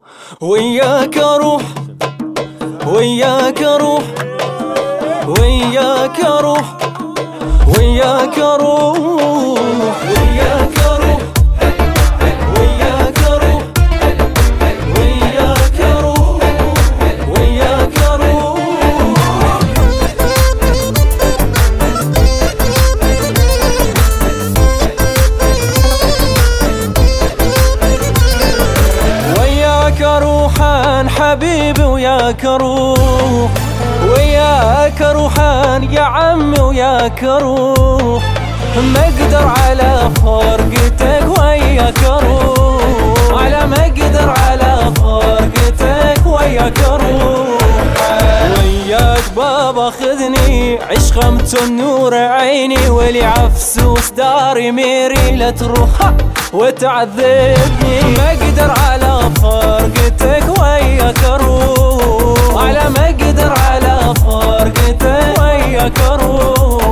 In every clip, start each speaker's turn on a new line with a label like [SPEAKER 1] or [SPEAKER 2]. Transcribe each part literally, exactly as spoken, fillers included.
[SPEAKER 1] وياك اروح وياك اروح وياك اروح وياك اروح وياك اروح وياك اروح وياك اروح وياك اروح وياك اروح عن حبيبي وياك اروح وياك اروح يا عمي وياك اروح ما اقدر على فرقتك وياك اروح على ما اقدر على فرقتك وياك اروح وياك بابا خذني عش خمت النور عيني ولي عفسوس داري ميري لا تروح وتعذبني ما اقدر على فرقتك وياك اروح على ما اقدر على فرقتك وياك اروح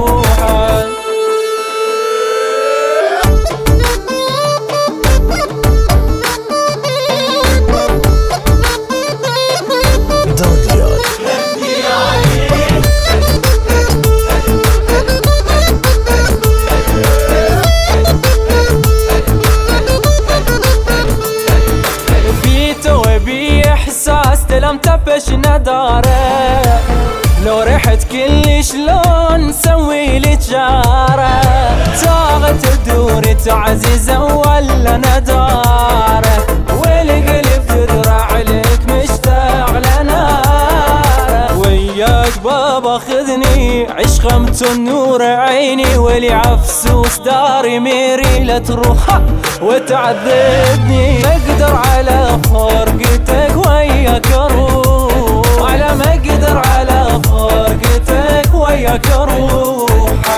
[SPEAKER 1] لم تفش نداره لو رحت كل شلون نسوي لي تجاره طاغت تدور تعزيزه ولا نداره والقلب تدرع لك مشتاق لناره وياك بابا خذني عش خمت النور عيني ولي عفسوس داري ميري لا تروح وتعذبني ما اقدر على فرقتك وياك اروح على ما اقدر على فرقتك وياك اروح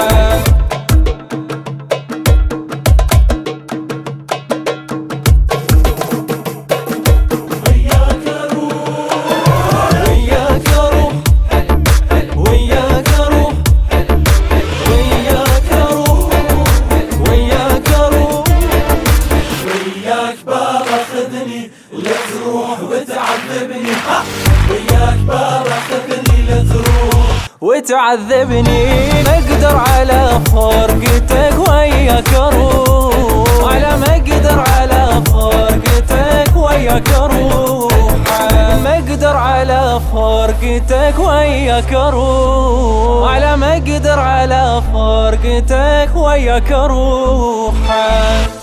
[SPEAKER 1] لا تروح وتعذبني وياك بابا خذني لا تروح وتعذبني ما اقدر على فرقتك وياك اروح على ما اقدر على فرقتك وياك اروح ما اقدر على فرقتك وياك اروح على ما اقدر على فرقتك وياك اروح